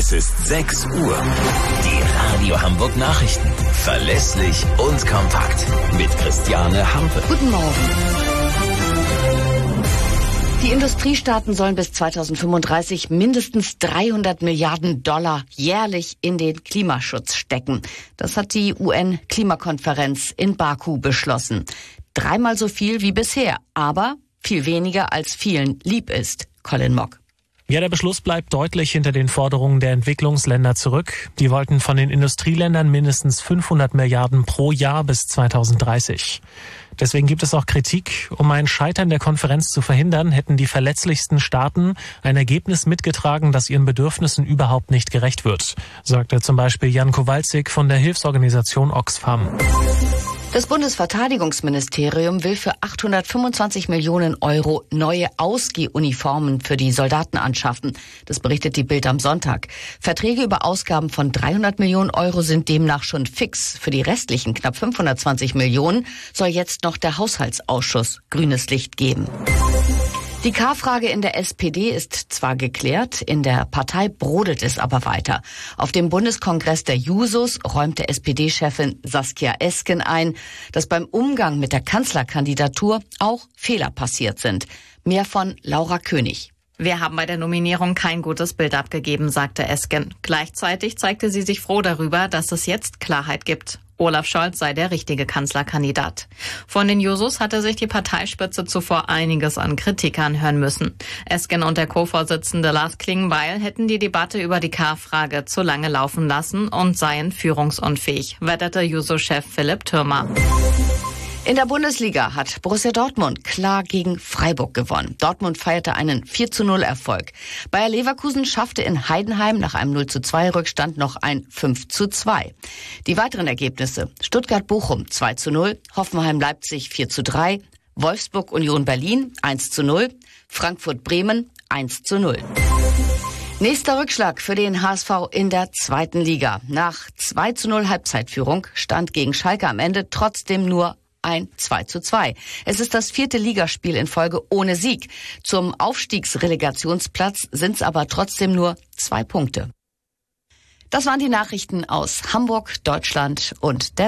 Es ist 6 Uhr. Die Radio Hamburg Nachrichten. Verlässlich und kompakt. Mit Christiane Hampe. Guten Morgen. Die Industriestaaten sollen bis 2035 mindestens 300 Milliarden Dollar jährlich in den Klimaschutz stecken. Das hat die UN-Klimakonferenz in Baku beschlossen. 3-mal so viel wie bisher, aber viel weniger als vielen lieb ist. Colin Mock. Ja, der Beschluss bleibt deutlich hinter den Forderungen der Entwicklungsländer zurück. Die wollten von den Industrieländern mindestens 500 Milliarden pro Jahr bis 2030. Deswegen gibt es auch Kritik. Um ein Scheitern der Konferenz zu verhindern, hätten die verletzlichsten Staaten ein Ergebnis mitgetragen, das ihren Bedürfnissen überhaupt nicht gerecht wird, sagte zum Beispiel Jan Kowalczyk von der Hilfsorganisation Oxfam. Das Bundesverteidigungsministerium will für 825 Millionen Euro neue Ausgehuniformen für die Soldaten anschaffen. Das berichtet die Bild am Sonntag. Verträge über Ausgaben von 300 Millionen Euro sind demnach schon fix. Für die restlichen knapp 520 Millionen soll jetzt noch der Haushaltsausschuss grünes Licht geben. Die K-Frage in der SPD ist zwar geklärt, in der Partei brodelt es aber weiter. Auf dem Bundeskongress der Jusos räumte SPD-Chefin Saskia Esken ein, dass beim Umgang mit der Kanzlerkandidatur auch Fehler passiert sind. Mehr von Laura König. Wir haben bei der Nominierung kein gutes Bild abgegeben, sagte Esken. Gleichzeitig zeigte sie sich froh darüber, dass es jetzt Klarheit gibt. Olaf Scholz sei der richtige Kanzlerkandidat. Von den Jusos hatte sich die Parteispitze zuvor einiges an Kritik anhören müssen. Esken und der Co-Vorsitzende Lars Klingbeil hätten die Debatte über die K-Frage zu lange laufen lassen und seien führungsunfähig, wetterte Juso-Chef Philipp Thürmer. In der Bundesliga hat Borussia Dortmund klar gegen Freiburg gewonnen. Dortmund feierte einen 4:0-Erfolg. Bayer Leverkusen schaffte in Heidenheim nach einem 0:2 noch ein 5:2. Die weiteren Ergebnisse: Stuttgart-Bochum 2:0, Hoffenheim-Leipzig 4:3, Wolfsburg-Union Berlin 1:0, Frankfurt-Bremen 1:0. Nächster Rückschlag für den HSV in der 2. Liga. Nach 2:0 Halbzeitführung stand gegen Schalke am Ende trotzdem nur ein 2:2. Es ist das 4. Ligaspiel in Folge ohne Sieg. Zum Aufstiegsrelegationsplatz sind es aber trotzdem nur 2 Punkte. Das waren die Nachrichten aus Hamburg, Deutschland und der